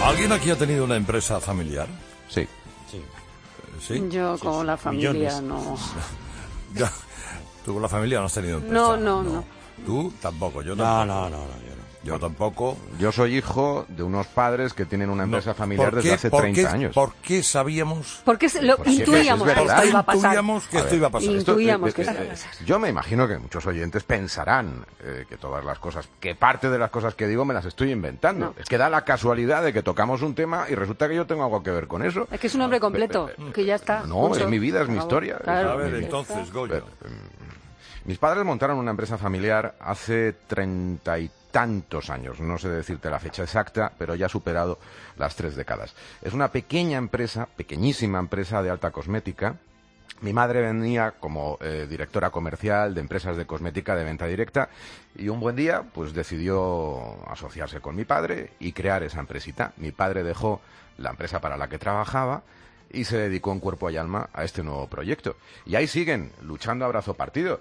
¿Alguien aquí ha tenido una empresa familiar? Sí. ¿Sí? Yo con la familia no. Ya. ¿Tú con la familia no has tenido empresa? No. ¿Tú? Tampoco, yo tampoco. No. Yo tampoco. Yo soy hijo de unos padres que tienen una empresa familiar desde hace 30 años. ¿Por qué sabíamos? Porque intuíamos que esto iba a pasar. Intuíamos que esto iba a pasar. Intuíamos que esto iba a pasar. Yo me imagino que muchos oyentes pensarán que todas las cosas, que parte de las cosas que digo me las estoy inventando. No. Es que da la casualidad de que tocamos un tema y resulta que yo tengo algo que ver con eso. Es que es un hombre completo, que ya está. No, Mucho. es mi vida, es mi historia. Claro. A ver, Es mi- entonces, Goyo. Mis padres montaron una empresa familiar hace 30 y tantos años, no sé decirte la fecha exacta, pero ya ha superado las 3 décadas. Es una pequeña empresa, pequeñísima empresa de alta cosmética. Mi madre venía como directora comercial de empresas de cosmética de venta directa y un buen día pues decidió asociarse con mi padre y crear esa empresita. Mi padre dejó la empresa para la que trabajaba y se dedicó en cuerpo y alma a este nuevo proyecto. Y ahí siguen, luchando a brazo partido.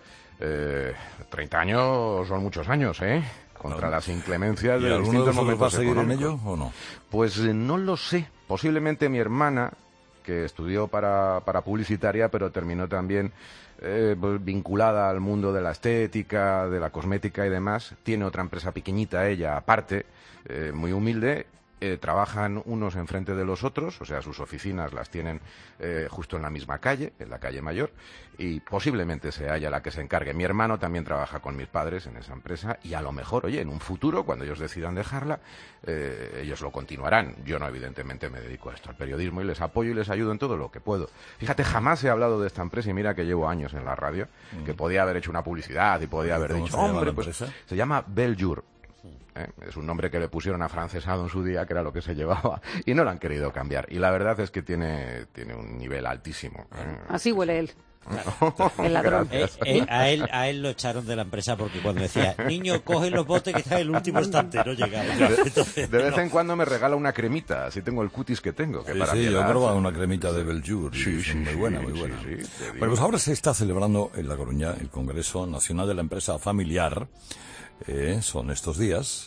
30 años son muchos años, ¿eh? Contra las inclemencias ¿Y de alguno de distintos vosotros va a momentos seguir en económicos. ello o no? Pues no lo sé. Posiblemente mi hermana, que estudió para publicitaria, pero terminó también pues, vinculada al mundo de la estética, de la cosmética y demás. Tiene otra empresa pequeñita, ella, aparte, muy humilde. Trabajan unos enfrente de los otros, o sea, sus oficinas las tienen justo en la misma calle, en la calle Mayor, y posiblemente sea ella la que se encargue. Mi hermano también trabaja con mis padres en esa empresa y a lo mejor, oye, en un futuro, cuando ellos decidan dejarla, ellos lo continuarán. Yo no, evidentemente, me dedico a esto, al periodismo, y les apoyo y les ayudo en todo lo que puedo. Fíjate, jamás he hablado de esta empresa y mira que llevo años en la radio, que podía haber hecho una publicidad y podía haber ¿Cómo dicho, se llama hombre, la pues empresa? se llama Beljour. Es un nombre que le pusieron afrancesado en su día, que era lo que se llevaba, y no lo han querido cambiar. Y la verdad es que tiene un nivel altísimo. Así huele él. El ladrón. Gracias. A él lo echaron de la empresa porque cuando decía, niño, coge los botes que está en el último estante, no llegaba. Entonces, De vez en cuando me regala una cremita, así tengo el cutis que tengo. Que para Sí, mi yo he edad- probado una cremita de Beljour. Muy buena, muy buena. sí, te digo. Bueno, pues ahora se está celebrando en La Coruña el Congreso Nacional de la Empresa Familiar. Son estos días.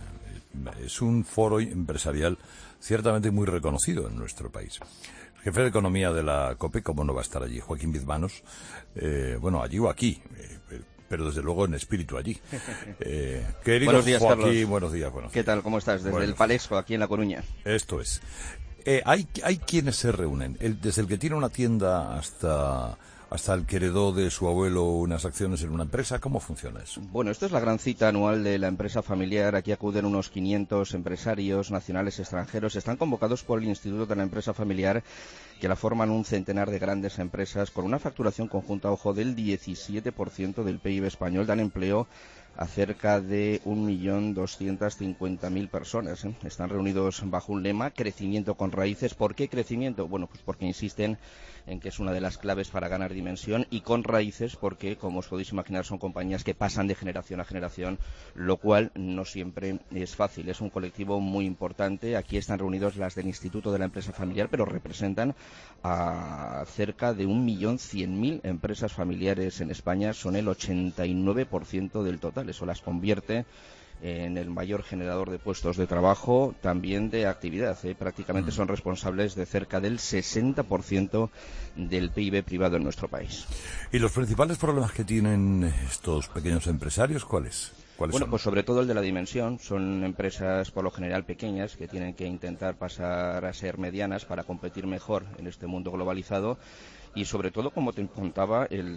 Es un foro empresarial ciertamente muy reconocido en nuestro país. El jefe de Economía de la COPE, ¿cómo no va a estar allí? Joaquín Bizmanos. Bueno, allí o aquí, pero desde luego en espíritu allí. Querido Buenos días, Joaquín, Carlos. buenos días. ¿Qué tal? ¿Cómo estás? Desde el Palesco, aquí en La Coruña. Esto es. Hay quienes se reúnen, desde el que tiene una tienda hasta el que heredó de su abuelo unas acciones en una empresa. ¿Cómo funciona eso? Bueno, esto es la gran cita anual de la empresa familiar. Aquí acuden unos 500 empresarios nacionales y extranjeros. Están convocados por el Instituto de la Empresa Familiar, que la forman un centenar de grandes empresas con una facturación conjunta, ojo, del 17% del PIB español. Dan empleo a cerca de 1.250.000 personas. Están reunidos bajo un lema, crecimiento con raíces. ¿Por qué crecimiento? Bueno, pues porque insisten en que es una de las claves para ganar dimensión, y con raíces porque, como os podéis imaginar, son compañías que pasan de generación a generación, lo cual no siempre es fácil. Es un colectivo muy importante. Aquí están reunidos las del Instituto de la Empresa Familiar, pero representan a cerca de 1.100.000 empresas familiares en España. Son el 89% del total. Eso las convierte en el mayor generador de puestos de trabajo, también de actividad. Prácticamente son responsables de cerca del 60% del PIB privado en nuestro país. ¿Y los principales problemas que tienen estos pequeños empresarios cuáles? Bueno, son? pues sobre todo el de la dimensión. Son empresas por lo general pequeñas que tienen que intentar pasar a ser medianas para competir mejor en este mundo globalizado. Y sobre todo, como te contaba, el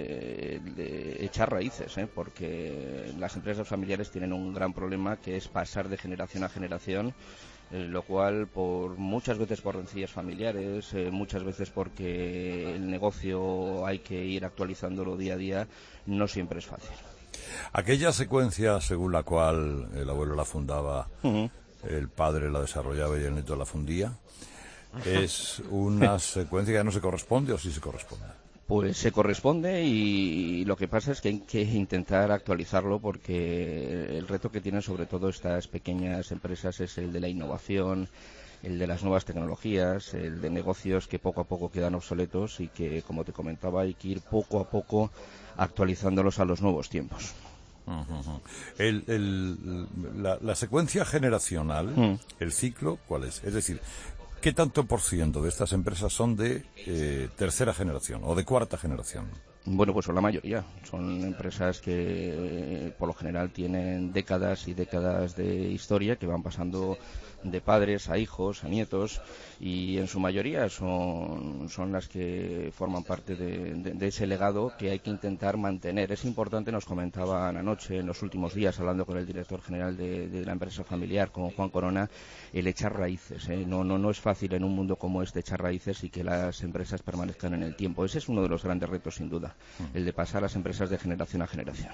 de echar raíces, porque las empresas familiares tienen un gran problema, que es pasar de generación a generación, lo cual muchas veces por rencillas familiares, muchas veces porque el negocio hay que ir actualizándolo día a día, no siempre es fácil. Aquella secuencia según la cual el abuelo la fundaba, el padre la desarrollaba y el nieto la fundía, ¿es una secuencia que no se corresponde o sí se corresponde? Pues se corresponde, y lo que pasa es que hay que intentar actualizarlo, porque el reto que tienen sobre todo estas pequeñas empresas es el de la innovación, el de las nuevas tecnologías, el de negocios que poco a poco quedan obsoletos y que, como te comentaba, hay que ir poco a poco actualizándolos a los nuevos tiempos. Ujú. La secuencia generacional, el ciclo, ¿cuál es? Es decir, ¿qué tanto por ciento de estas empresas son de tercera generación o de cuarta generación? Bueno, pues son la mayoría. Son empresas que por lo general tienen décadas y décadas de historia que van pasando de padres a hijos, a nietos, y en su mayoría son las que forman parte de ese legado que hay que intentar mantener. Es importante, nos comentaban anoche, en los últimos días, hablando con el director general de la empresa familiar, con Juan Corona, el echar raíces. No es fácil en un mundo como este echar raíces y que las empresas permanezcan en el tiempo. Ese es uno de los grandes retos, sin duda, el de pasar las empresas de generación a generación.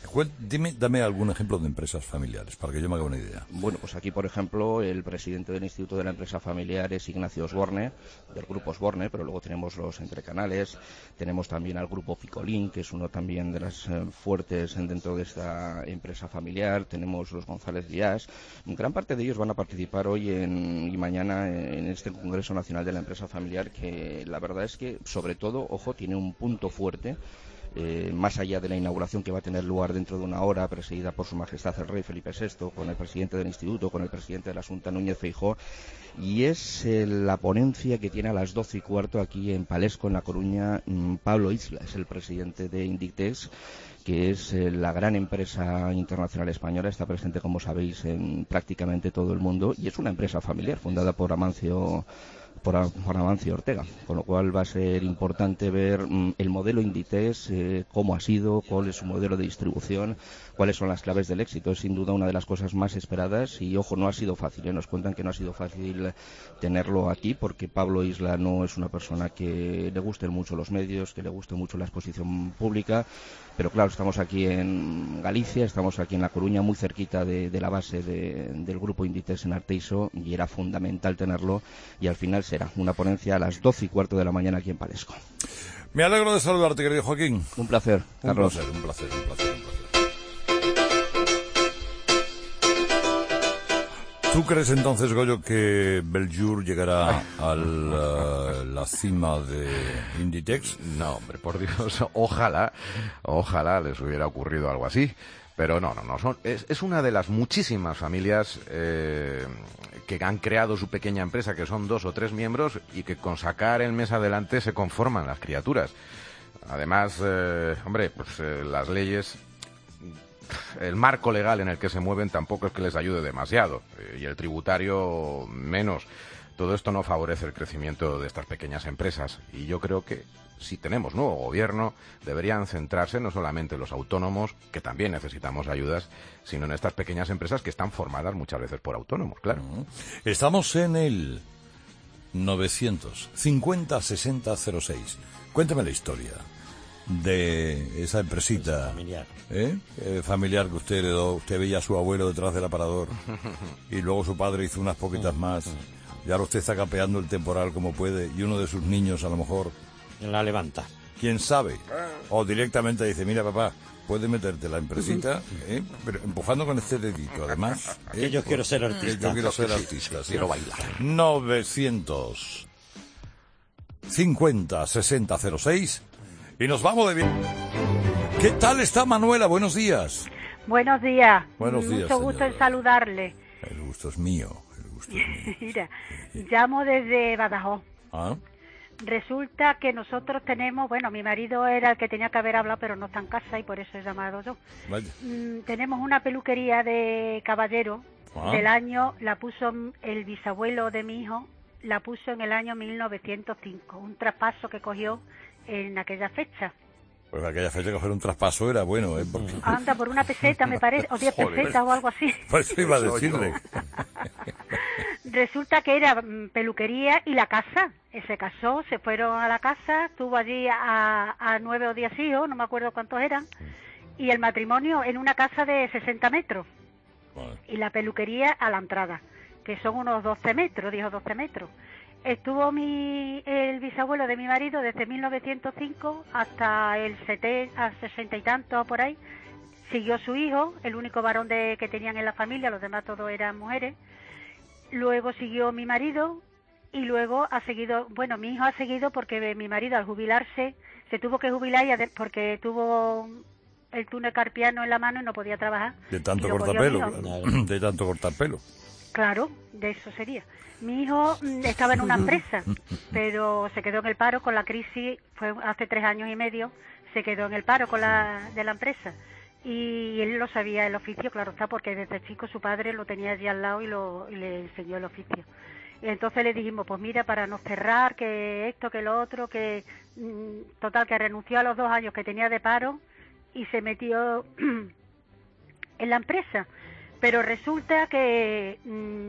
Dame algún ejemplo de empresas familiares, para que yo me haga una idea. Bueno, pues aquí, por ejemplo, el presidente del Instituto de la Empresa Familiar es Ignacio Osborne, del grupo Osborne, pero luego tenemos los Entrecanales, tenemos también al grupo Picolín, que es uno también de las fuertes dentro de esta empresa familiar, tenemos los González Díaz. Gran parte de ellos van a participar hoy y mañana en este Congreso Nacional de la Empresa Familiar, que la verdad es que, sobre todo, ojo, tiene un punto fuerte. Más allá de la inauguración que va a tener lugar dentro de una hora, presidida por Su Majestad el Rey Felipe VI, con el presidente del Instituto, con el presidente de la Junta, Núñez Feijóo, y es la ponencia que tiene a las 12:15 aquí en Palesco, en La Coruña, Pablo Isla, es el presidente de Inditex, que es la gran empresa internacional española, está presente, como sabéis, en prácticamente todo el mundo, y es una empresa familiar fundada por Amancio Ortega, con lo cual va a ser importante ver el modelo Inditex, cómo ha sido, cuál es su modelo de distribución, cuáles son las claves del éxito. Es sin duda una de las cosas más esperadas y, ojo, no ha sido fácil, nos cuentan que no ha sido fácil tenerlo aquí, porque Pablo Isla no es una persona que le gusten mucho los medios, que le guste mucho la exposición pública, pero claro, estamos aquí en Galicia, estamos aquí en La Coruña, muy cerquita de la base del grupo Inditex en Arteixo, y era fundamental tenerlo, y al final será una ponencia a las 12:15 de la mañana aquí en Palesco. Me alegro de saludarte, querido Joaquín. Un placer, Carlos. Un placer. ¿Tú crees entonces, Goyo, que Beljour llegará a la cima de Inditex? No, hombre, por Dios, ojalá les hubiera ocurrido algo así. Pero no, es una de las muchísimas familias que han creado su pequeña empresa, que son 2 o 3 miembros, y que con sacar el mes adelante se conforman las criaturas. Además, las leyes, el marco legal en el que se mueven tampoco es que les ayude demasiado, y el tributario menos. Todo esto no favorece el crecimiento de estas pequeñas empresas, y yo creo que si tenemos nuevo gobierno, deberían centrarse no solamente en los autónomos, que también necesitamos ayudas, sino en estas pequeñas empresas que están formadas muchas veces por autónomos, claro. Estamos en el 950-6006. Cuéntame la historia de esa empresita familiar que usted heredó. Usted veía a su abuelo detrás del aparador y luego su padre hizo unas poquitas más, y ahora usted está capeando el temporal como puede, y uno de sus niños a lo mejor la levanta. ¿Quién sabe? O directamente dice, mira, papá, puedes meterte la empresita, pero empujando con este dedito, además. Que yo quiero ser artista. Yo quiero ser artista, sí. Quiero bailar. 950-6006 y nos vamos de bien. ¿Qué tal está Manuela? Buenos días. Buenos días. Buenos días, mucho gusto señora. en saludarle. El gusto es mío. Mira, llamo desde Badajoz. ¿Ah? Resulta que nosotros tenemos, bueno, mi marido era el que tenía que haber hablado, pero no está en casa y por eso he llamado yo. Vaya. Tenemos una peluquería de caballero del año, la puso el bisabuelo de mi hijo, la puso en el año 1905, un traspaso que cogió en aquella fecha. Pues aquella fecha coger un traspaso era bueno, porque... Anda, por una peseta me parece, o 10 pesetas o algo así. Pues eso iba a decirle. Resulta que era peluquería y la casa. Se casó, se fueron a la casa, tuvo allí a 9 o 10 hijos, no me acuerdo cuántos eran, y el matrimonio en una casa de 60 metros. Vale. Y la peluquería a la entrada, que son unos 12 metros, dijo 12 metros. Estuvo el bisabuelo de mi marido desde 1905 hasta el 60 y tanto por ahí. Siguió su hijo, el único varón que tenían en la familia, los demás todos eran mujeres. Luego siguió mi marido y luego ha seguido, bueno, mi hijo ha seguido porque mi marido al jubilarse se tuvo que jubilar porque tuvo el túnel carpiano en la mano y no podía trabajar. De tanto Y lo cortar cogió mi pelo. hijo. De tanto cortar pelo. Claro, de eso sería. Mi hijo estaba en una empresa, pero se quedó en el paro con la crisis, fue hace 3 años y medio, se quedó en el paro de la empresa. Y él lo sabía el oficio, claro está, porque desde chico su padre lo tenía allí al lado y le enseñó el oficio. Y entonces le dijimos, pues mira, para no cerrar, que esto, que lo otro, que total, que renunció a los 2 años que tenía de paro y se metió en la empresa. Pero resulta que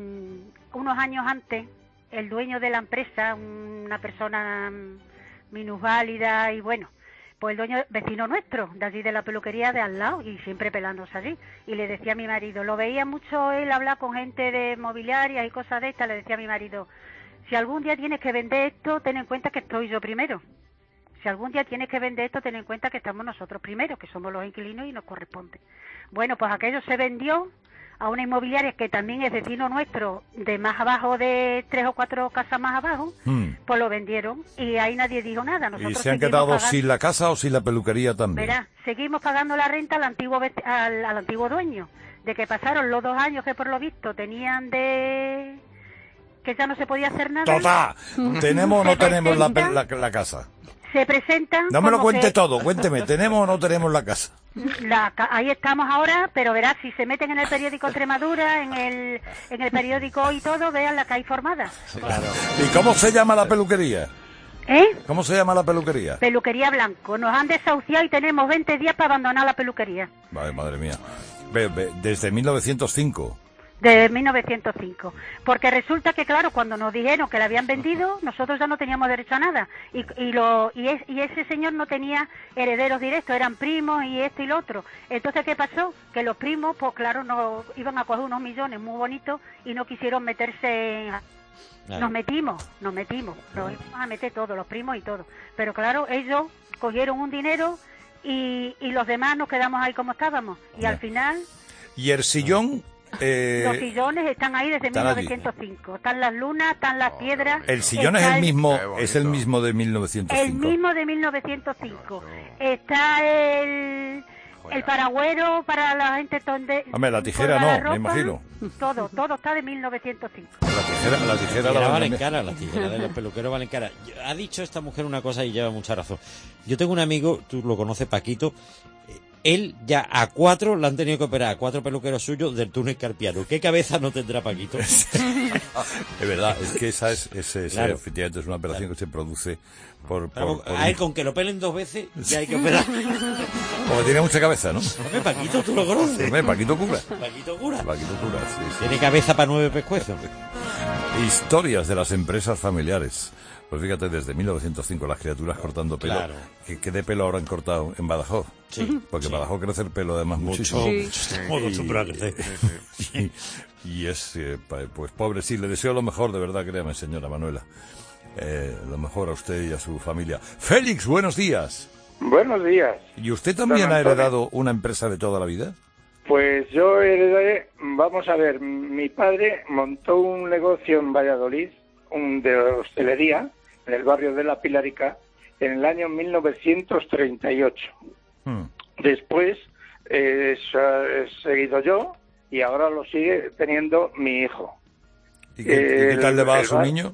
unos años antes, el dueño de la empresa, una persona minusválida y bueno, pues el dueño, vecino nuestro, de allí de la peluquería de al lado, y siempre pelándose allí, y le decía a mi marido, lo veía mucho él hablar con gente de mobiliarias y cosas de estas, le decía a mi marido, si algún día tienes que vender esto, ten en cuenta que estoy yo primero. Si algún día tienes que vender esto, ten en cuenta que estamos nosotros primero, que somos los inquilinos y nos corresponde. Bueno, pues aquello se vendió a una inmobiliaria que también es vecino nuestro, de más abajo, de 3 o 4 casas más abajo, pues lo vendieron y ahí nadie dijo nada. Nosotros ¿Y se han quedado pagando, sin la casa o sin la peluquería también? Verá, seguimos pagando la renta al antiguo dueño, de que pasaron los 2 años que por lo visto tenían de... que ya no se podía hacer nada. ¡Tota! ¿Tenemos o no tenemos la casa? Se presentan... No me lo cuente que... todo, cuénteme, ¿tenemos o no tenemos la casa? Ahí estamos ahora, pero verás, si se meten en el periódico Extremadura, en el periódico Hoy todo, vean la que hay formada. Claro. ¿Y cómo se llama la peluquería? ¿Eh? ¿Cómo se llama la peluquería? Peluquería Blanco. Nos han desahuciado y tenemos 20 días para abandonar la peluquería. Vale, madre mía. Desde 1905. De 1905. Porque resulta que, claro, cuando nos dijeron que la habían vendido, nosotros ya no teníamos derecho a nada. Y ese señor no tenía herederos directos, eran primos y esto y lo otro. Entonces, ¿qué pasó? Que los primos, pues claro, no iban a coger unos millones muy bonitos y no quisieron meterse en... Nos metimos, nos íbamos a meter todos, los primos y todo. Pero claro, ellos cogieron un dinero y los demás nos quedamos ahí como estábamos. Y al final... ¿Y el sillón? Los sillones están ahí desde 1905. Están las lunas, están las piedras. El sillón es el mismo de 1905. El mismo de 1905. Está el paragüero para la gente donde... Hombre, la tijera no, me imagino. Todo está de 1905. La tijera vale cara, la tijera de los peluqueros valen cara. Ha dicho esta mujer una cosa y lleva mucha razón. Yo tengo un amigo, tú lo conoces, Paquito. Él ya a 4 le han tenido que operar, a 4 peluqueros suyos del túnel carpiano. ¿Qué cabeza no tendrá Paquito? Es verdad, es que esa Claro. efectivamente es una operación que se produce por a él con que lo pelen 2 veces ya hay que operar. Porque tiene mucha cabeza, ¿no? Hombre, Paquito, tú lo conoces. Hombre, Paquito cura. Paquito cura. Sí. Tiene cabeza para 9 pescuezos. Historias de las empresas familiares. Pues fíjate, desde 1905 las criaturas cortando pelo. Claro. ¿Qué de pelo habrán cortado en Badajoz? Sí. Porque en Sí. Badajoz crece el pelo además muchísimo. Estamos acostumbrados a crecer. Y es, pues pobre, sí, le deseo lo mejor, de verdad, créame, señora Manuela. Lo mejor a usted y a su familia. Félix, buenos días. Buenos días. ¿Y usted también Don ha Antonio. heredado una empresa de toda la vida? Pues yo heredé, vamos a ver, mi padre montó un negocio en Valladolid, de hostelería, en el barrio de La Pilarica, en el año 1938. Después he seguido yo y ahora lo sigue teniendo mi hijo. ¿Y qué tal le va a su niño?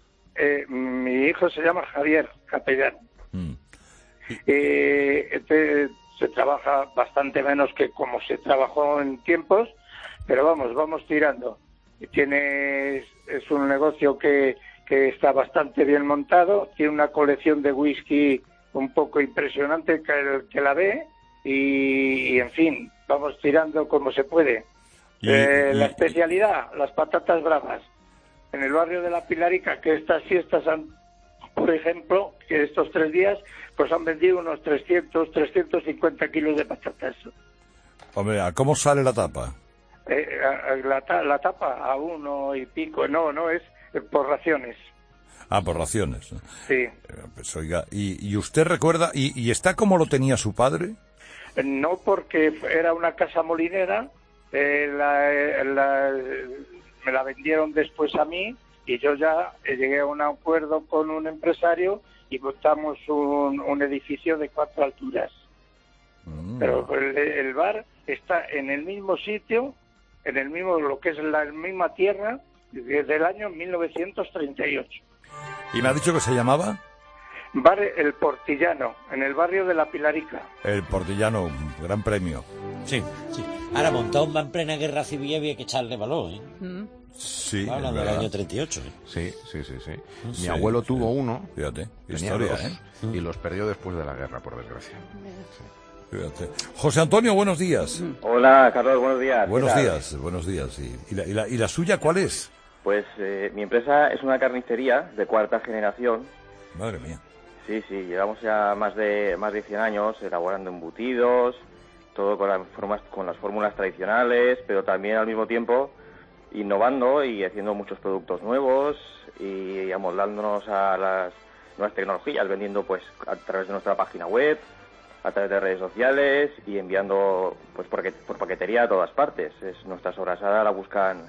Mi hijo se llama Javier Capellán. Se trabaja bastante menos que como se trabajó en tiempos, pero vamos tirando. Es un negocio que está bastante bien montado, tiene una colección de whisky un poco impresionante que la ve y en fin, vamos tirando como se puede. La especialidad, las patatas bravas. En el barrio de La Pilarica, que estas fiestas han, por ejemplo, que estos 3 días, pues han vendido unos 350 kilos de patatas. Hombre, ¿a cómo sale la tapa? La tapa a 1 y pico, no, es por raciones. Ah, por raciones. Sí. Pues oiga, ¿y usted recuerda, y está como lo tenía su padre? No, porque era una casa molinera, me la vendieron después a mí y yo ya llegué a un acuerdo con un empresario y montamos un edificio de 4 alturas. Pero el bar está en el mismo sitio, en el mismo, lo que es la misma tierra, desde el año 1938. ¿Y me ha dicho que se llamaba? Bar El Portillano, en el barrio de La Pilarica. El Portillano, un gran premio. Sí, sí. Ahora, montado un bar en plena guerra civil había que echarle valor, ¿eh? Sí, Hablando del año 38. Sí. Mi Sí, abuelo sí. tuvo uno. Fíjate, Tenía historia, dos, ¿eh? y los perdió después de la guerra, por desgracia. Fíjate. José Antonio, buenos días. Hola, Carlos, buenos días. Buenos días. ¿Y la suya cuál es? Pues mi empresa es una carnicería de cuarta generación. Madre mía. Sí, llevamos ya más de 100 años elaborando embutidos, todo con las fórmulas tradicionales, pero también al mismo tiempo innovando y haciendo muchos productos nuevos y amoldándonos a las nuevas tecnologías, vendiendo pues a través de nuestra página web, a través de redes sociales y enviando pues por paquetería a todas partes. Nuestra sobrasada la buscan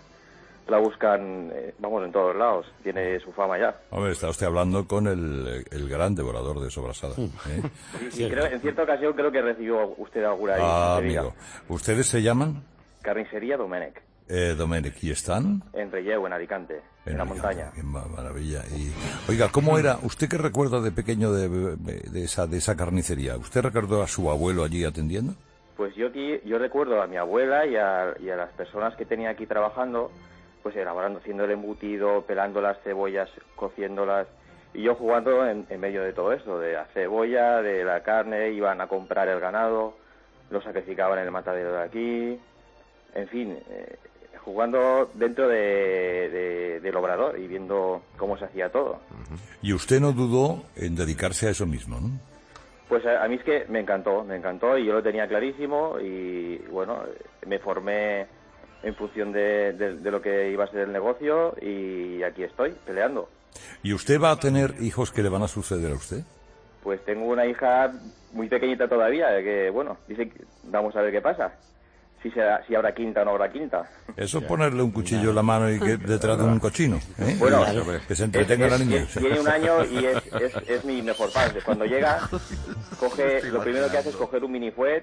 vamos, en todos lados. Tiene su fama ya. Hombre, está usted hablando con el gran devorador de sobrasada. ¿Eh? Sí, en cierta ocasión creo que recibió usted alguna ahí. Amigo. ¿Ustedes se llaman? Carnicería Domènech. Domènech, ¿y están? En Relleu, en Alicante, en la montaña. Qué maravilla. Y, oiga, ¿cómo era? ¿Usted qué recuerda de pequeño de esa carnicería? ¿Usted recordó a su abuelo allí atendiendo? Pues yo recuerdo a mi abuela y a las personas que tenía aquí trabajando, pues elaborando, haciendo el embutido, pelando las cebollas, cociéndolas, y yo jugando en medio de todo eso, de la cebolla, de la carne, iban a comprar el ganado, lo sacrificaban en el matadero de aquí, en fin, jugando dentro del obrador y viendo cómo se hacía todo. Y usted no dudó en dedicarse a eso mismo, ¿no? Pues a mí es que me encantó y yo lo tenía clarísimo y bueno, me formé en función de lo que iba a ser el negocio y aquí estoy, peleando. ¿Y usted va a tener hijos que le van a suceder a usted? Pues tengo una hija muy pequeñita todavía, que bueno, dice que vamos a ver qué pasa. Si habrá quinta o no habrá quinta. Eso es ponerle un cuchillo en la mano y que detrás de un cochino, ¿eh? Bueno, que se entretenga la niña. Tiene 1 año y es mi mejor padre. Cuando llega, lo primero que hace es coger un minifuet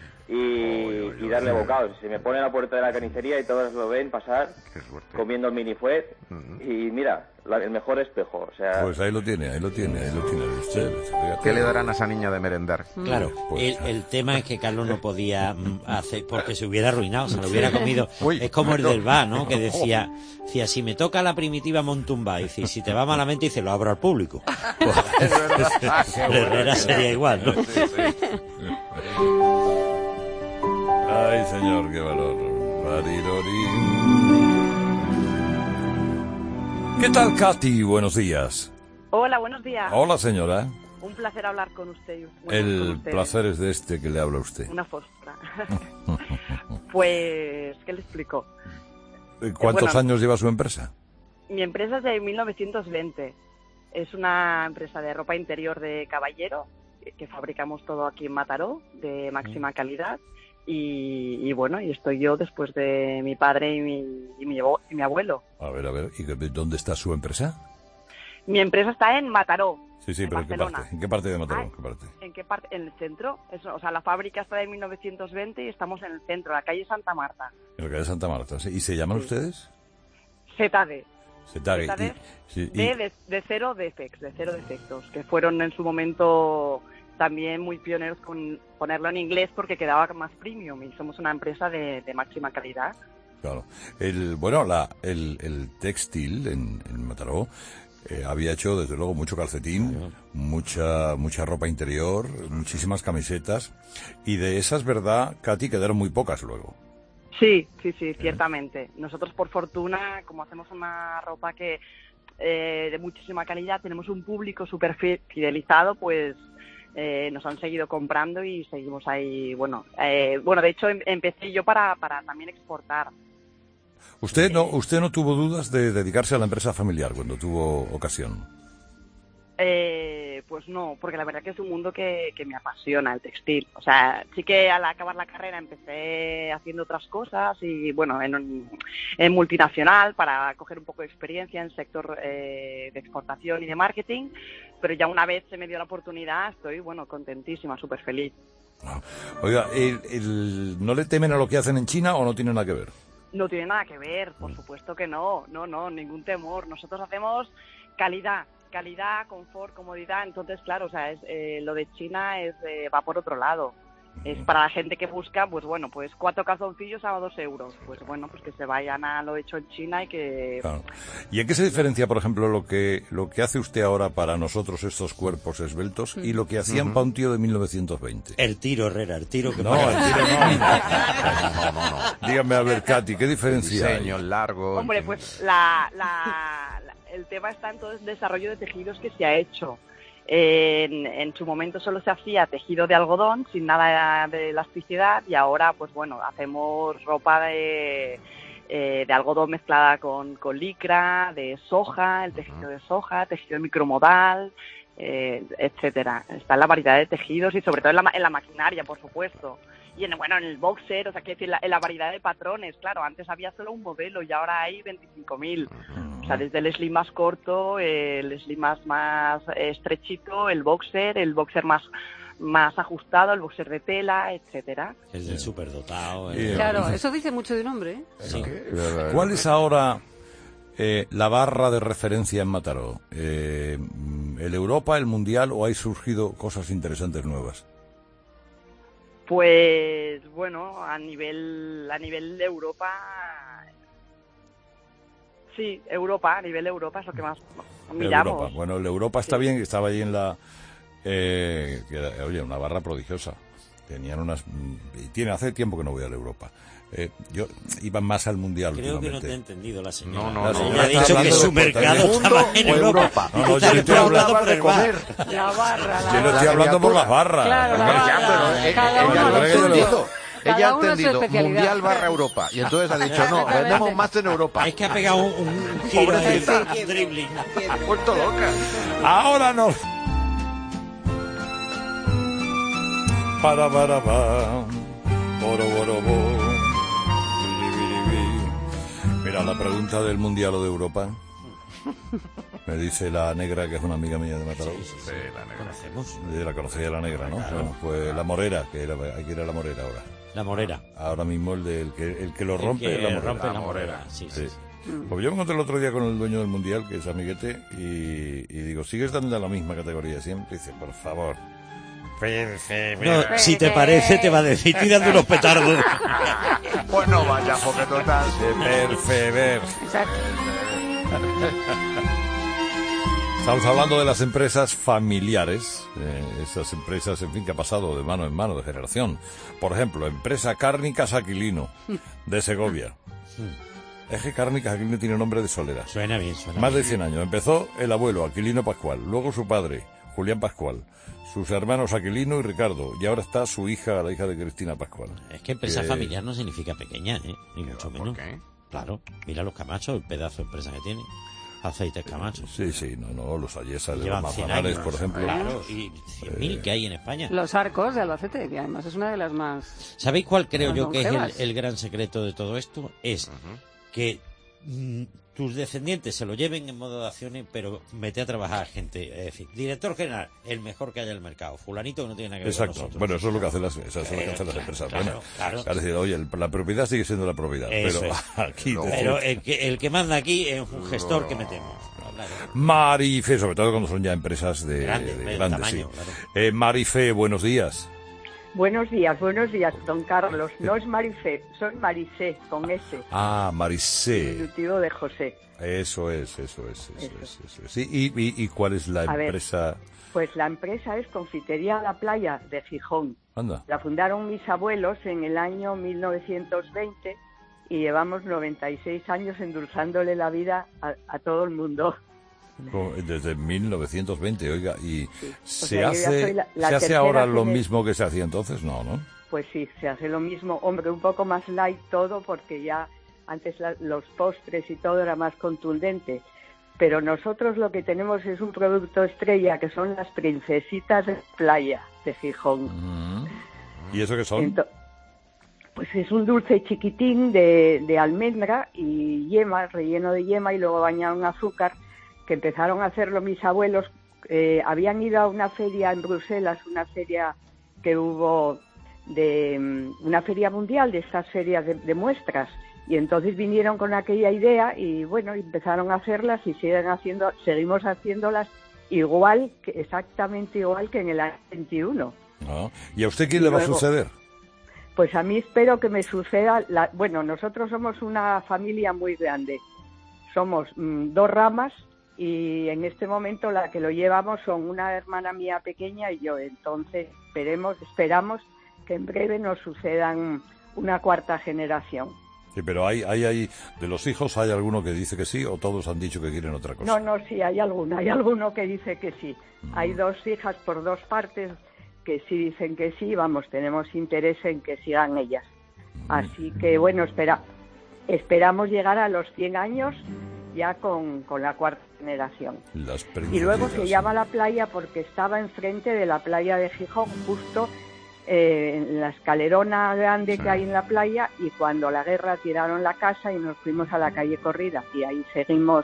y darle bocados. Se me pone a la puerta de la carnicería y todos lo ven pasar comiendo el minifuet y mira, el mejor espejo. O sea, pues ahí lo tiene. Usted, ¿Qué le darán a esa niña de merendar? Claro, Pues, el tema es que Carlos no podía hacer, porque se hubiera arruinado, se lo hubiera comido. Es como el del bar, ¿no? Que decía, si me toca la primitiva monto un bar, y si te va malamente, dice, lo abro al público. Pues, Herrera sería igual, ¿no? Ay, señor, qué valor. ¿Qué tal, Katy? Buenos días. Hola, buenos días. Hola, señora. Un placer hablar con usted. El placer es de este que le habla a usted. Una fósfora. Pues, ¿qué le explico? ¿Cuántos años lleva su empresa? Mi empresa es de 1920. Es una empresa de ropa interior de caballero, que fabricamos todo aquí en Mataró, de máxima calidad. Y bueno, y estoy yo después de mi padre y mi abuelo. A ver, ¿y dónde está su empresa? Mi empresa está en Mataró. Sí, pero ¿en qué parte de Mataró? ¿En qué parte? En el centro. O sea, la fábrica está de 1920 y estamos en el centro, la calle Santa Marta. En la calle Santa Marta, ¿sí? ¿Y se llaman ustedes? ZD. ZD. De cero defectos, que fueron en su momento también muy pioneros con ponerlo en inglés porque quedaba más premium y somos una empresa de máxima calidad. Claro. El textil en Mataró había hecho desde luego mucho calcetín, mucha ropa interior, muchísimas camisetas y de esas, ¿verdad, Katy? Quedaron muy pocas luego. Sí, ciertamente. Nosotros por fortuna, como hacemos una ropa que de muchísima calidad, tenemos un público súper fidelizado, pues nos han seguido comprando y seguimos ahí. Bueno, de hecho empecé yo para también exportar. ¿Usted no tuvo dudas de dedicarse a la empresa familiar cuando tuvo ocasión? Pues no, porque la verdad que es un mundo que me apasiona, el textil. O sea, sí que al acabar la carrera empecé haciendo otras cosas y, bueno, en multinacional para coger un poco de experiencia en el sector de exportación y de marketing, pero ya una vez se me dio la oportunidad estoy, bueno, contentísima, súper feliz. Oiga, ¿no le temen a lo que hacen en China o no tiene nada que ver? No tiene nada que ver, por supuesto que no, ningún temor. Nosotros hacemos calidad, confort, comodidad. Entonces, claro, o sea, lo de China va por otro lado. Es para la gente que busca, pues bueno, pues 4 calzoncillos a 2 euros. Pues bueno, pues que se vayan a lo hecho en China y que... Claro. ¿Y en qué se diferencia, por ejemplo, lo que hace usted ahora para nosotros estos cuerpos esbeltos y lo que hacían para un tío de 1920? El tiro, Herrera, el tiro que No, el tiro no. Dígame, a ver, Katy, ¿qué diferencia hay? Diseño largo. Hombre, pues el tema está en todo el desarrollo de tejidos que se ha hecho. En su momento solo se hacía tejido de algodón sin nada de elasticidad y ahora pues bueno, hacemos ropa de algodón mezclada con licra, de soja, el tejido de soja, tejido micromodal, etcétera. Está la variedad de tejidos y sobre todo en la maquinaria, por supuesto. Y en el boxer, o sea, quiero decir, en la variedad de patrones. Claro, antes había solo un modelo y ahora hay 25.000. O sea, desde el slim más corto, el slim más estrechito, el boxer más ajustado, el boxer de tela, etcétera. El del superdotado. Claro, eso dice mucho de un hombre, ¿eh? Sí. ¿Cuál es ahora la barra de referencia en Mataró? ¿El Europa, el Mundial o hay surgido cosas interesantes nuevas? Pues bueno, a nivel de Europa, sí, a nivel Europa es lo que más miramos. Europa. Bueno, el Europa está bien, estaba ahí en la... oye, una barra prodigiosa. Tenían hace tiempo que no voy a la Europa. Yo iba más al Mundial. Creo que no te he entendido la señora. No. Ella ha dicho que su mercado estaba en Europa. No, yo estoy hablando de comer. La barra. Yo no estoy hablando por las barras. Claro, la barra. Cada uno lo suyo. Ella ha uno su entendido especialidad. Mundial barra Europa. Y entonces ha dicho, no, vendemos más en Europa. Es que ha pegado un giro de dribbling. Ha vuelto loca. Ahora no. Para, boro, Mira, la pregunta del Mundial o de Europa. Me dice la negra, que es una amiga mía de Mataró. Sí, la negra. ¿Conocemos? La conocía la negra, ¿no? Claro. Bueno, pues la Morera, hay que ir a la Morera ahora. La Morera. Ahora mismo el que lo rompe es la Morera. Rompe la Morera. Sí. Porque yo me encontré el otro día con el dueño del Mundial, que es amiguete, y digo, ¿sigues dando a la misma categoría siempre? Y dice, por favor. No, si te parece, te va a decir, estoy dando unos petardos. Pues no vaya, porque total. Perceber. Estamos hablando de las empresas familiares, esas empresas, en fin, que ha pasado de mano en mano, de generación. Por ejemplo, empresa Cárnicas Aquilino, de Segovia. Es que Cárnicas Aquilino tiene nombre de solera. Suena bien. Más de 100 años. Empezó el abuelo, Aquilino Pascual, luego su padre, Julián Pascual, sus hermanos Aquilino y Ricardo, y ahora está su hija, la hija de Cristina Pascual. Es que empresa familiar no significa pequeña, ni mucho menos. ¿Por qué? Claro, mira los Camachos, el pedazo de empresa que tienen. Aceites Camacho. Sí, los Ayesas de Llevan los 100 Manzanares, años, por ejemplo. Claro, y 100.000 que hay en España. Los Arcos de Albacete, que además es una de las más... ¿Sabéis cuál creo yo que longevas? es el gran secreto de todo esto? Es que tus descendientes se lo lleven en modo de acciones, pero mete a trabajar gente. Es decir, director general, el mejor que haya en el mercado. Fulanito que no tiene nada que ver Exacto. con nosotros. Bueno, eso es lo que hacen las empresas. Claro. Es decir, oye, la propiedad sigue siendo la propiedad. Eso pero es. aquí... Pero el que manda aquí es un gestor que metemos. Claro. Marife, sobre todo cuando son ya empresas de grandes, tamaño, sí. Claro. Marife, buenos días. Buenos días, don Carlos. No es Marife, soy Marisé, con S. Ah, Marisé. Diminutivo de José. Eso es. Sí, ¿y cuál es la empresa? Pues la empresa es Confitería La Playa de Gijón. Anda. La fundaron mis abuelos en el año 1920 y llevamos 96 años endulzándole la vida a todo el mundo. Desde 1920, oiga, y sí. ¿se hace ahora lo mismo que se hacía entonces? No. Pues sí, se hace lo mismo. Hombre, un poco más light todo, porque ya antes los postres y todo era más contundente. Pero nosotros lo que tenemos es un producto estrella, que son las princesitas de playa de Gijón. ¿Y eso qué son? Pues es un dulce chiquitín de almendra y yema, relleno de yema y luego bañado en azúcar, que empezaron a hacerlo mis abuelos. Habían ido a una feria en Bruselas, una feria que hubo una feria mundial, de estas ferias de muestras, y entonces vinieron con aquella idea y bueno, empezaron a hacerlas y seguimos haciéndolas exactamente igual que en el año 21. ¿Y a usted quién le va a suceder? Pues a mí espero que me suceda, bueno, nosotros somos una familia muy grande, somos 2 ramas y en este momento la que lo llevamos son una hermana mía pequeña y yo, entonces esperamos que en breve nos sucedan una 4ª generación. Sí, pero hay de los hijos, ¿hay alguno que dice que sí o todos han dicho que quieren otra cosa? No, sí, hay alguno que dice que sí. Hay 2 hijas por 2 partes que sí dicen que sí, tenemos interés en que sigan ellas. Así que, bueno, esperamos llegar a los 100 años ya con la 4ª generación. Y luego se llama la playa porque estaba enfrente de la playa de Gijón, justo en la escalerona grande que hay en la playa, y cuando la guerra tiraron la casa y nos fuimos a la calle Corrida, y ahí seguimos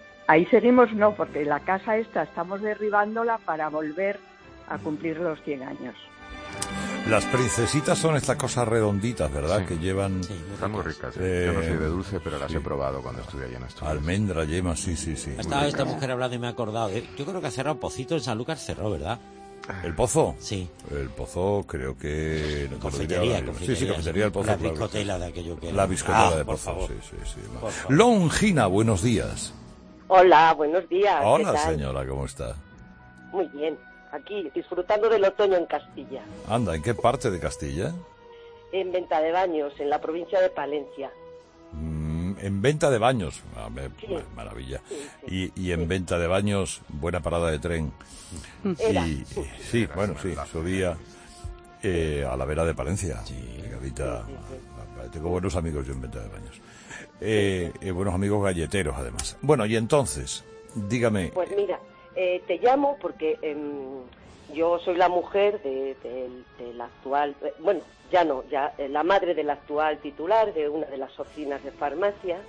no, porque la casa esta estamos derribándola para volver a cumplir los 100 años. Las princesitas son estas cosas redonditas, ¿verdad? Sí. Que llevan... Sí, están muy ricas. Yo no soy de dulce, pero las he probado cuando estuve allá en Asturias. Almendra, yema, sí. Estaba esta mujer hablando y me he acordado. Yo creo que ha cerrado Pocito en Sanlúcar, cerró, ¿verdad? ¿El Pozo? Sí. El Pozo creo que... Cafetería. Sí, Cafetería El Pozo. La biscotela de aquello que... La biscotela de Pozo, favor. Sí. Longina, buenos días. Hola, buenos días. Hola, señora, ¿cómo está? Muy bien, aquí disfrutando del otoño en Castilla. Anda, ¿en qué parte de Castilla? En Venta de Baños, en la provincia de Palencia. En Venta de Baños, sí. Maravilla. Sí. Y en Venta de Baños, buena parada de tren. Sí, subía a la vera de Palencia. Pegadita. Tengo buenos amigos yo en Venta de Baños. Buenos amigos galleteros, además. Bueno, y entonces, dígame... Pues mira, te llamo porque yo soy la mujer de la actual... Bueno, ya la madre del actual titular de una de las oficinas de farmacia.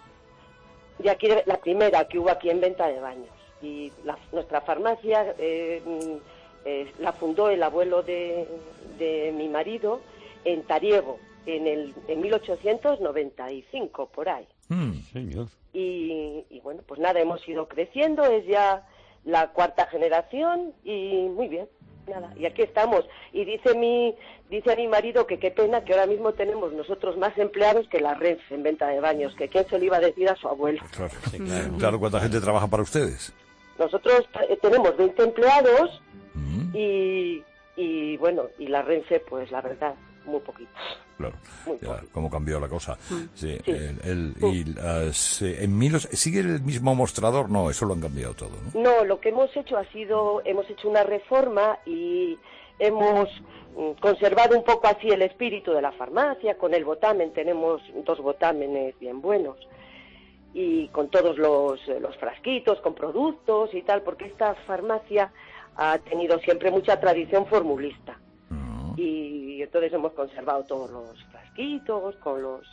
Y aquí la primera que hubo aquí en Venta de Baños. Y nuestra farmacia la fundó el abuelo de mi marido en Tariego, en 1895, por ahí. Señor. Y bueno, pues nada, hemos ido creciendo, es ya la 4ª generación y muy bien, nada, y aquí estamos. Y dice a mi marido que qué pena que ahora mismo tenemos nosotros más empleados que la Renfe en Venta de Baños, que quién se lo iba a decir a su abuelo. Claro, ¿cuánta gente trabaja para ustedes? Nosotros tenemos 20 empleados y bueno, y la Renfe, pues la verdad, muy poquito. Claro, cómo cambió la cosa. Sí. ¿Sigue el mismo mostrador? No, eso lo han cambiado todo, ¿no? No, lo que hemos hecho hemos hecho una reforma y hemos conservado un poco así el espíritu de la farmacia. Con el botamen tenemos 2 botámenes bien buenos y con todos los frasquitos, con productos y tal, porque esta farmacia ha tenido siempre mucha tradición formulista. Y entonces hemos conservado todos los frasquitos con los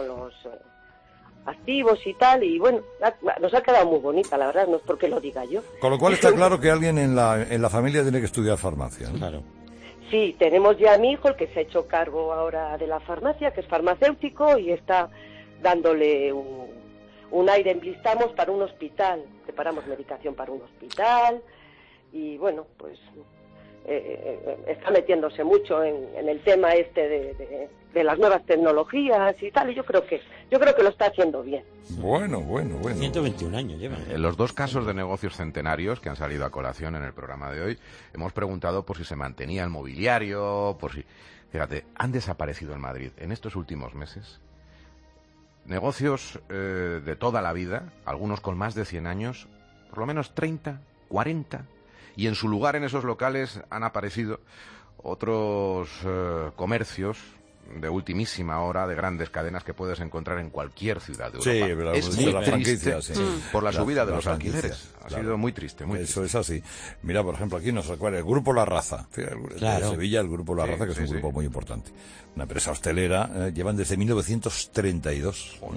activos y tal, y bueno, nos ha quedado muy bonita, la verdad, no es porque lo diga yo. Con lo cual está claro que alguien en la familia tiene que estudiar farmacia, ¿no? Claro. Sí, tenemos ya a mi hijo, el que se ha hecho cargo ahora de la farmacia, que es farmacéutico y está dándole un aire. Enlistamos para un hospital, preparamos medicación para un hospital y bueno, pues está metiéndose mucho en el tema de las nuevas tecnologías y tal, y yo creo que lo está haciendo bien. Bueno. 121 años llevan. En los 2 casos de negocios centenarios que han salido a colación en el programa de hoy, hemos preguntado por si se mantenía el mobiliario, Fíjate, han desaparecido en Madrid en estos últimos meses negocios de toda la vida, algunos con más de 100 años, por lo menos 30, 40... Y en su lugar, en esos locales, han aparecido otros comercios de ultimísima hora, de grandes cadenas que puedes encontrar en cualquier ciudad de Europa. Sí, pero es muy triste por la subida de los alquileres. Ha sido muy triste, muy triste. Eso es así. Mira, por ejemplo, aquí nos recuerda el Grupo La Raza. De Sevilla, el Grupo La Raza, que es un grupo muy importante. Una empresa hostelera, llevan desde 1932.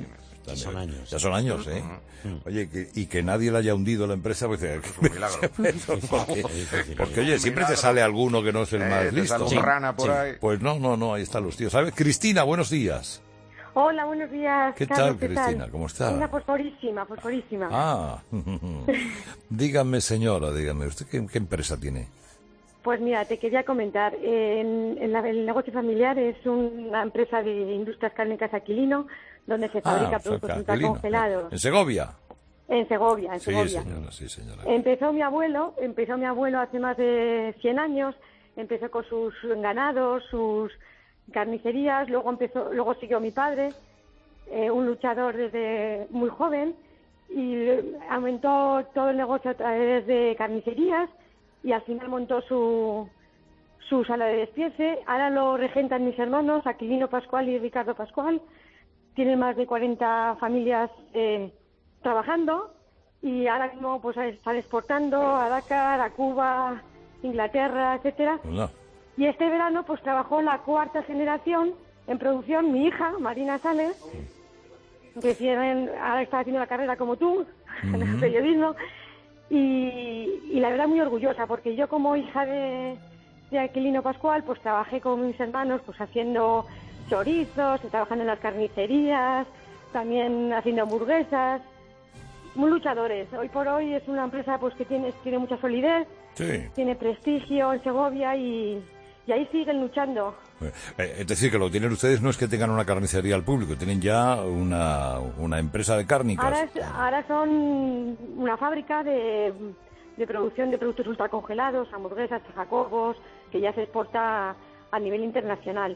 también. Son años. Ya son años, ¿eh? Oye, y que nadie le haya hundido la empresa, pues es un milagro. porque oye, siempre te sale alguno que no es el más listo. Te sale un rana por ahí. Pues no, ahí están los tíos. ¿Sabes? Cristina, buenos días. Hola, buenos días. ¿Qué Carlos, tal, Cristina? ¿Cómo está? Una fosforísima. Ah, dígame, señora, ¿usted qué empresa tiene? Pues mira, te quería comentar. El negocio familiar es una empresa de industrias cárnicas Aquilino, donde se fabrica productos ultracongelados. ¿En Segovia? En Segovia. Sí, señora. Empezó mi abuelo hace más de 100 años. Empezó con sus ganados, sus carnicerías, luego siguió mi padre, un luchador desde muy joven, y aumentó todo el negocio a través de carnicerías y al final montó su sala de despiece. Ahora lo regentan mis hermanos, Aquilino Pascual y Ricardo Pascual. Tienen más de 40 familias trabajando y ahora mismo pues están exportando a Dakar, a Cuba, Inglaterra, etcétera. Hola. Y este verano pues trabajó la 4ª generación en producción, mi hija, Marina Sales, que ahora está haciendo la carrera como tú, en el periodismo, y la verdad muy orgullosa, porque yo como hija de Aquilino Pascual, pues trabajé con mis hermanos pues haciendo chorizos, trabajando en las carnicerías, también haciendo hamburguesas, muy luchadores. Hoy por hoy es una empresa pues que tiene mucha solidez, tiene prestigio en Segovia y ahí siguen luchando. Es decir, que lo que tienen ustedes no es que tengan una carnicería al público, tienen ya una empresa de cárnicas. Ahora son una fábrica de producción de productos ultracongelados, hamburguesas, jacobos, que ya se exporta a nivel internacional.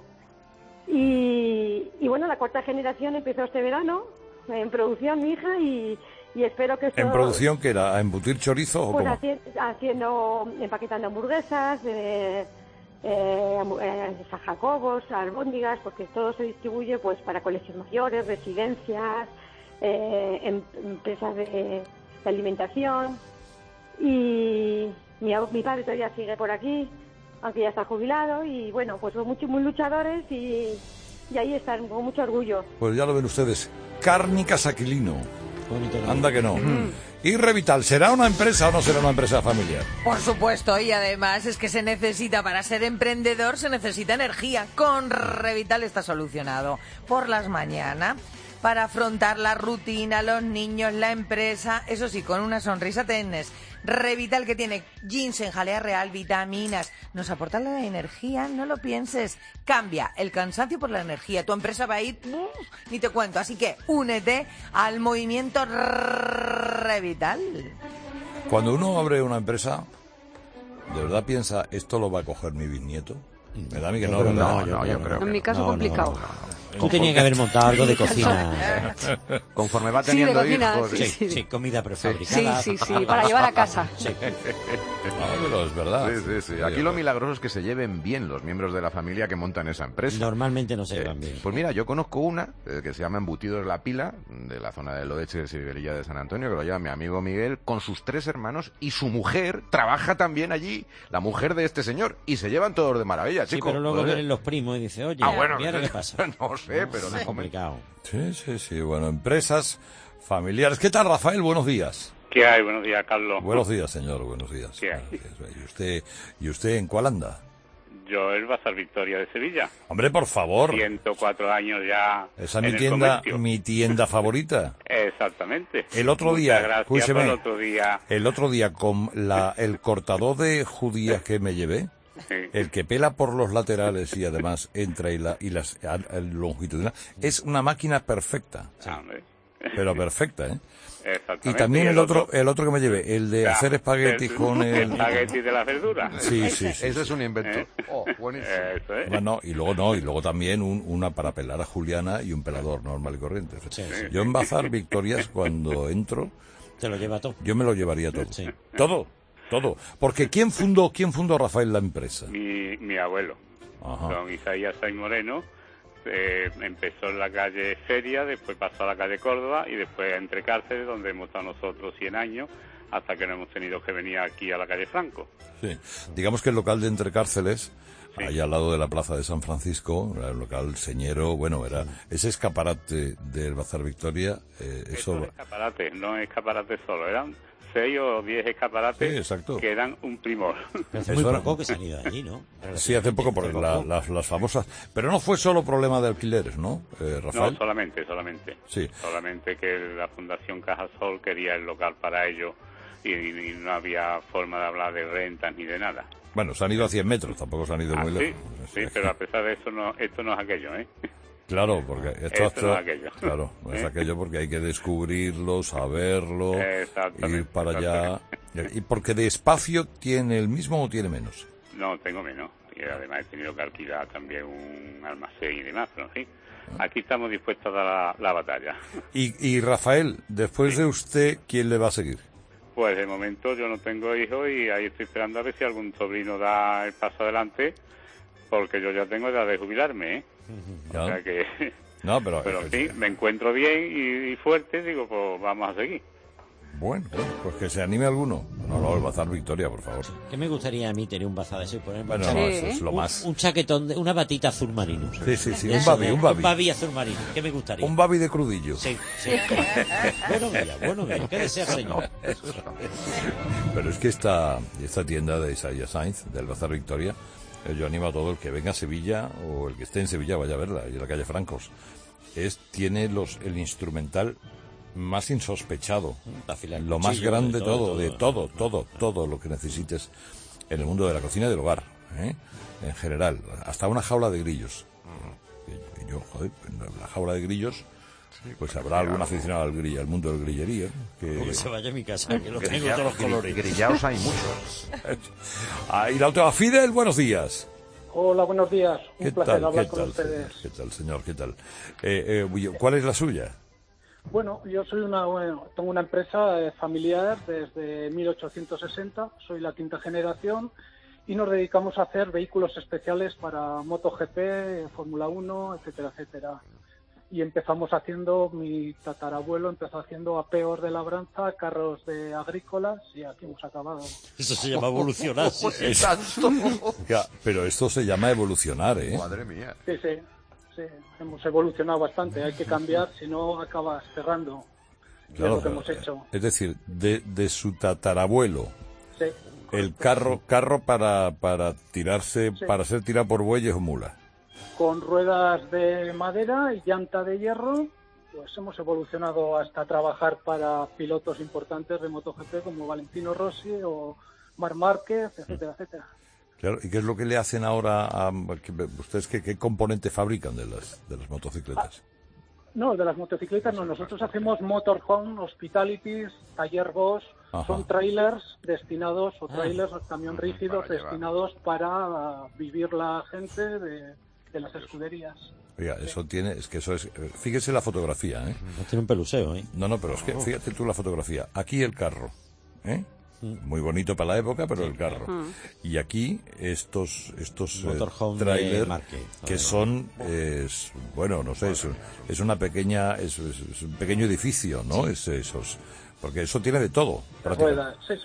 Y bueno, la 4ª generación empezó este verano en producción, mi hija, y espero que... ¿En producción qué era? ¿A embutir chorizo o pues cómo? empaquetando hamburguesas, jacobos, albóndigas, porque todo se distribuye pues para colegios mayores, residencias, empresas de alimentación. Y mi padre todavía sigue por aquí, aunque ya está jubilado, y bueno, pues son muy luchadores y ahí están con mucho orgullo. Pues ya lo ven ustedes, Cárnicas Aquilino. Anda que no. ¿Y Revital será una empresa o no será una empresa familiar? Por supuesto, y además es que para ser emprendedor se necesita energía. Con Revital está solucionado. Por las mañanas, para afrontar la rutina, los niños, la empresa, eso sí, con una sonrisa tenés. Revital, que tiene ginseng, jalea real, vitaminas, nos aporta la energía, no lo pienses. Cambia el cansancio por la energía. Tu empresa va a ir, ni te cuento. Así que únete al movimiento Revital. Cuando uno abre una empresa, ¿de verdad piensa, esto lo va a coger mi bisnieto? Me da a mí que no, ¿verdad? No, yo creo que en mi caso complicado. Tú tenías que haber montado algo de cocina. Conforme va teniendo cocina, hijos. Sí, comida prefabricada. Sí, para llevar a casa. Pero es verdad. Sí. Aquí lo milagroso es que se lleven bien los miembros de la familia que montan esa empresa. Normalmente no se llevan bien. Pues mira, yo conozco una que se llama Embutidos La Pila, de la zona de Loeche, de Silverilla de San Antonio, que lo lleva mi amigo Miguel, con sus 3 hermanos, y su mujer trabaja también allí, la mujer de este señor, y se llevan todos de maravilla, Sí, chicos. pero luego vienen los primos y dicen, oye, mira qué pasa. No sé, pero es complicado. Sí, bueno, empresas familiares. ¿Qué tal, Rafael? Buenos días. ¿Qué hay? Buenos días, Carlos. Buenos días, señor, buenos días. ¿Qué hay? ¿Y usted en cuál anda? Yo, el Bazar Victoria de Sevilla. Hombre, por favor. 104 años ya. Esa es mi tienda favorita. Exactamente. El otro día, escúcheme, el otro día con el cortador de judías que me llevé, el que pela por los laterales y además entra y las longitudinal, es una máquina perfecta. Sí. Pero perfecta, ¿eh? Exactamente. Y también el otro que me llevé, el de hacer espaguetis con el... espagueti de la verdura. Sí. Ese es un invento. Buenísimo. Eso es. Bueno, y luego también una para pelar a Juliana y un pelador normal y corriente. Sí. Yo en Bazar Victorias, cuando entro... Te lo lleva todo. Yo me lo llevaría todo. Sí. Todo. Porque ¿quién fundó Rafael la empresa? Mi abuelo. Ajá. Don Isaías Sainz Moreno. Empezó en la calle Feria, después pasó a la calle Córdoba y después a Entre Cárceles, donde hemos estado nosotros 100 años, hasta que no hemos tenido que venir aquí a la calle Franco. Sí, digamos que el local de Entre Cárceles ahí al lado de la Plaza de San Francisco, era el local señero, bueno, era ese escaparate del Bazar Victoria, Eso no es escaparate solo, eran 6 o 10 escaparates que eran un primor. Hace muy poco que se han ido allí, ¿no? Sí, hace poco, por las famosas... Pero no fue solo problema de alquileres, ¿no, Rafael? No, solamente. Sí. Solamente que la Fundación Cajasol quería el local para ello y no había forma de hablar de rentas ni de nada. Bueno, se han ido a 100 metros, tampoco se han ido muy lejos. Sí, pero a pesar de eso, esto no es aquello, ¿eh? Claro, porque esto no es aquello. Claro, no es aquello porque hay que descubrirlo, saberlo, ir para allá. ¿Y porque de espacio tiene el mismo o tiene menos? No, tengo menos. Y además he tenido que alquilar también un almacén y demás, pero en fin. Aquí estamos dispuestos a dar la batalla. Y Rafael, después de usted, ¿quién le va a seguir? Pues de momento yo no tengo hijos y ahí estoy esperando a ver si algún sobrino da el paso adelante, porque yo ya tengo edad de jubilarme, ¿eh? Ya. O sea que... No, pero en fin, me encuentro bien y fuerte, digo, pues vamos a seguir. Bueno, pues que se anime alguno. No, el Bazar Victoria, por favor. ¿Qué me gustaría a mí tener un bazar de ese? Por ejemplo, Bueno, no, eso es lo más. Un chaquetón, una batita azul marino. Sí, Eso, un un babi azul marino. ¿Qué me gustaría? Un babi de crudillo. Sí. Bueno, ¿qué desea, señor? Pero es que esta tienda de Isaías Sainz, del Bazar Victoria, yo animo a todo el que venga a Sevilla o el que esté en Sevilla vaya a verla, y en la calle Francos. Tiene el instrumental más insospechado, lo más grande, todo lo que necesites en el mundo de la cocina y del hogar, en general, hasta una jaula de grillos. Y yo, la jaula de grillos, pues habrá algún aficionado al mundo del grillerío que se vaya a mi casa, que lo tengo todos los colores. Grillaos hay muchos. Y la última, Fidel, buenos días. Hola, buenos días. Un placer hablar con ustedes. ¿Qué tal, señor? ¿Qué tal? ¿Cuál es la suya? Bueno, yo tengo una empresa familiar desde 1860, soy la quinta generación y nos dedicamos a hacer vehículos especiales para MotoGP, Fórmula 1, etcétera, etcétera. Y mi tatarabuelo empezó haciendo apeos de labranza, carros de agrícolas y aquí hemos acabado. Eso se llama evolucionar, sí. Pero esto se llama evolucionar, ¿eh? Madre mía. Sí, hemos evolucionado bastante, hay que cambiar, si no acabas cerrando. Claro, es lo que hemos hecho. Es decir, de su tatarabuelo, sí, el carro para tirarse, sí, para ser tirado por bueyes o mulas. Con ruedas de madera y llanta de hierro, pues hemos evolucionado hasta trabajar para pilotos importantes de MotoGP como Valentino Rossi o Marc Márquez, etcétera, etcétera. Claro, ¿y qué es lo que le hacen ahora ustedes qué componente fabrican de las motocicletas? No, de las motocicletas no, nosotros hacemos motorhome, hospitalities, taller Bosch, son trailers destinados, camión rígidos destinados para vivir la gente de las escuderías. Oiga, fíjese la fotografía, ¿eh? No tiene un peluseo, ¿eh? No, pero es que fíjate tú la fotografía. Aquí el carro, ¿eh? Muy bonito para la época, pero el carro. Y aquí estos trailers que son, bueno, no sé, es una pequeña, es un pequeño edificio, ¿no? Esos, porque eso tiene de todo. Ruedas, sí.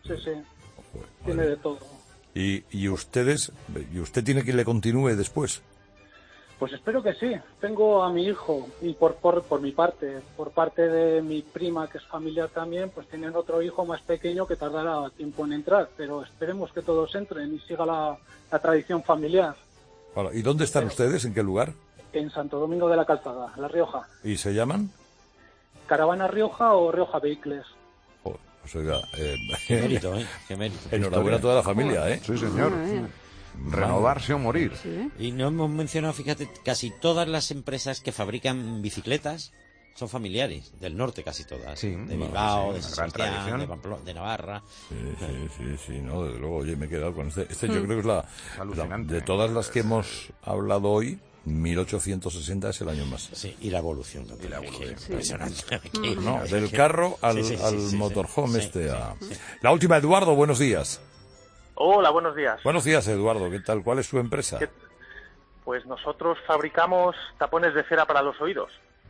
Tiene de todo. ¿Y usted tiene que le continúe después? Pues espero que sí. Tengo a mi hijo y por mi parte, por parte de mi prima, que es familiar también, pues tienen otro hijo más pequeño que tardará tiempo en entrar, pero esperemos que todos entren y siga la tradición familiar. Bueno, ¿y dónde están ustedes? ¿En qué lugar? En Santo Domingo de la Calzada, La Rioja. ¿Y se llaman? Caravana Rioja o Rioja Vehicles. Pues oiga, qué mérito, ¿eh? Qué mérito. Enhorabuena a toda la familia, ¿eh? Sí, señor. Renovarse o morir. Sí. Y no hemos mencionado, fíjate, casi todas las empresas que fabrican bicicletas son familiares, del norte casi todas. Sí, de Bilbao, de San Sebastián, tradición. de Pamplona, de Navarra. Sí, no, desde luego, oye, me he quedado con este yo creo que es alucinante. De todas las que hemos hablado hoy, 1860 es el año más. Sí, y la evolución también. Impresionante. No, del carro al motorhome sí. La última, Eduardo, buenos días. Hola, buenos días. Buenos días, Eduardo, ¿qué tal? ¿Cuál es su empresa? Pues nosotros fabricamos tapones de cera para los oídos.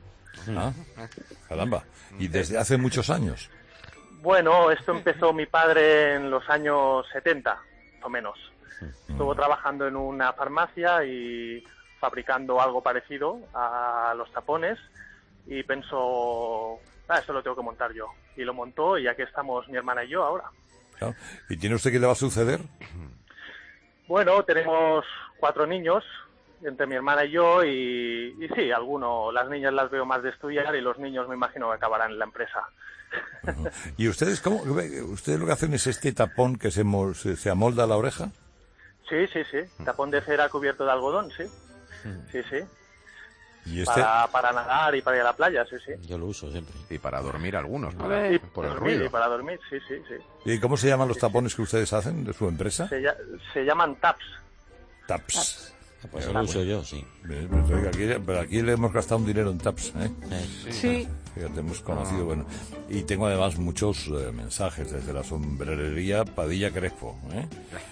Caramba. ¿Y desde hace muchos años? Bueno, esto empezó mi padre en los años 70, más o menos. Estuvo trabajando en una farmacia y fabricando algo parecido a los tapones y pensó, esto lo tengo que montar yo. Y lo montó y aquí estamos mi hermana y yo ahora. Claro. ¿Y tiene usted qué le va a suceder? Bueno, tenemos 4 niños entre mi hermana y yo y sí, las niñas las veo más de estudiar y los niños me imagino que acabarán en la empresa. ¿Y ustedes ustedes lo que hacen es este tapón que se amolda a la oreja? Sí, tapón de cera cubierto de algodón, sí. Sí. ¿Y para nadar y para ir a la playa, sí. Yo lo uso siempre. Y para dormir algunos, por el ruido. Y para dormir, sí. ¿Y cómo se llaman los tapones que ustedes hacen de su empresa? Se llaman taps. Taps. Pues lo uso yo, sí. Pero aquí le hemos gastado un dinero en taps, ¿eh? Sí. Fíjate, hemos conocido, bueno. Y tengo además muchos mensajes desde la sombrerería Padilla Crespo, ¿eh?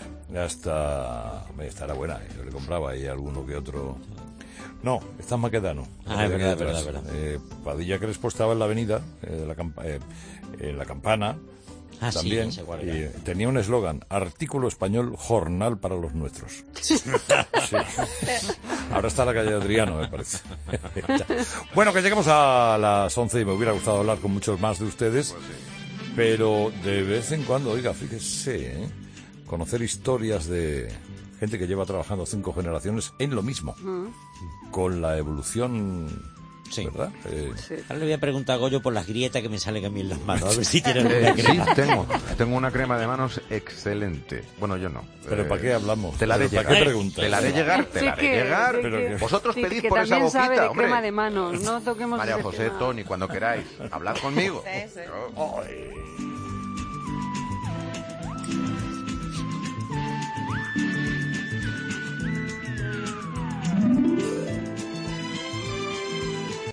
Estará buena, yo le compraba ahí alguno que otro. No, está en Maquedano. Es verdad. Padilla Crespo estaba en la avenida, en la Campana. También, sí, y tenía un eslogan: artículo español, jornal para los nuestros. Sí. Ahora está en la calle Adriano, me parece. Bueno, que llegamos a las 11 y me hubiera gustado hablar con muchos más de ustedes, pero de vez en cuando, oiga, fíjese, conocer historias de gente que lleva trabajando 5 generaciones en lo mismo, con la evolución. Sí. ¿Verdad? Ahora le voy a preguntar a Goyo por las grietas que me salen a mí en las manos, a ver si tiene alguna crema. Sí, tengo una crema de manos excelente. Bueno, yo no. ¿Pero para qué hablamos? Te la haré llegar. ¿Para qué preguntas? Te la haré llegar. Pero vosotros pedís que por esa boquita, sabe de hombre. crema de manos, no toquemos María ese José, tema. Tony, cuando queráis. Hablad conmigo. Sí.